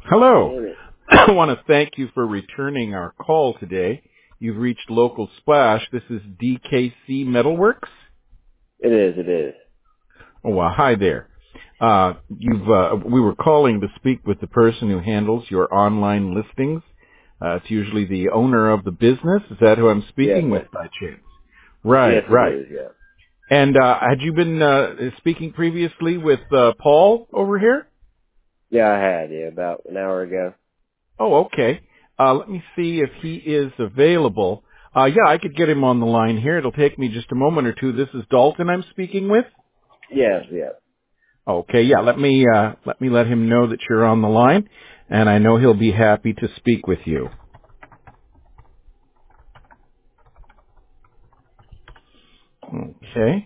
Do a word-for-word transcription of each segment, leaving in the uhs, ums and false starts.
Hello. Damn it. I want to thank you for returning our call today. You've reached Local Splash. This is D K C Metalworks. It is, it is. Oh, well, hi there. Uh, you've, uh, we were calling to speak with the person who handles your online listings. Uh, it's usually the owner of the business. Is that who I'm Yes, speaking with it, by chance? Right, yes, it right. is, yeah. And, uh, had you been, uh, speaking previously with, uh, Paul over here? Yeah, I had, yeah, about an hour ago. Oh, okay. Uh, let me see if he is available. Uh, yeah, I could get him on the line here. It'll take me just a moment or two. This is Dalton I'm speaking with. Yes, yeah. Okay, yeah, let me, uh, let me let him know that you're on the line, and I know he'll be happy to speak with you. Okay.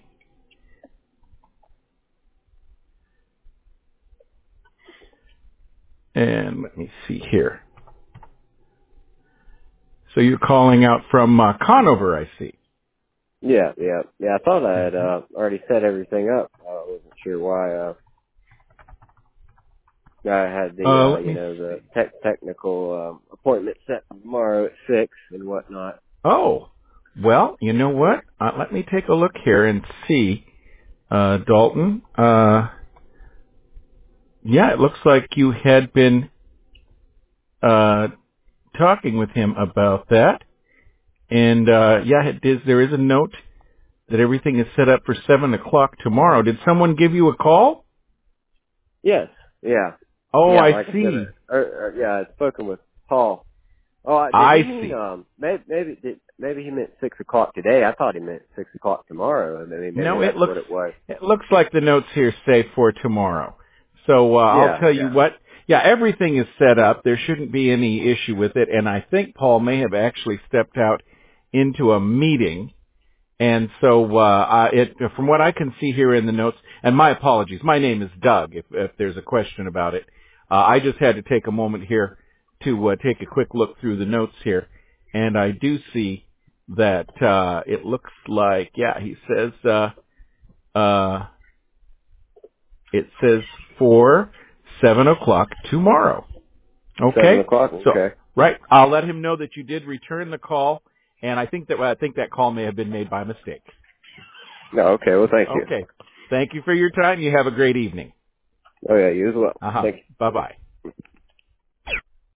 And let me see here. So you're calling out from, uh, Conover, I see. Yeah, yeah. Yeah, I thought I had, hmm uh, already set everything up. I wasn't sure why, uh, I had the, Uh, uh, let you me know, the see. tech technical, um, appointment set for tomorrow at six and whatnot. Oh, well, you know what? Uh, let me take a look here and see, uh, Dalton. Uh, Yeah, it looks like you had been uh talking with him about that. And uh yeah, it is there is a note that everything is set up for seven o'clock tomorrow. Did someone give you a call? Yes, yeah. Oh, Yeah, I like I said, see. uh, er, er, yeah, I'd spoken with Paul. Oh, I- did he I mean see. um? Maybe maybe did, maybe he meant six o'clock today. I thought he meant six o'clock tomorrow. I mean, maybe No, it that's looks what it was. it looks like the notes here say for tomorrow. So uh, I'll Yeah, tell you yeah. what. Yeah, everything is set up. There shouldn't be any issue with it. And I think Paul may have actually stepped out into a meeting. And so, uh, uh, it, from what I can see here in the notes, and my apologies, my name is Doug, if, if there's a question about it. Uh, I just had to take a moment here to, uh, take a quick look through the notes here. And I do see that, uh, it looks like, yeah, he says, uh, uh, it says for seven o'clock tomorrow. Seven Okay? o'clock. So, Okay. right, I'll let him know that you did return the call, and I think that, I think that call may have been made by mistake. No. Okay. Well, thank you. Okay. Thank you for your time. You have a great evening. Oh yeah, you as well. Uh huh. Thank you. Bye bye.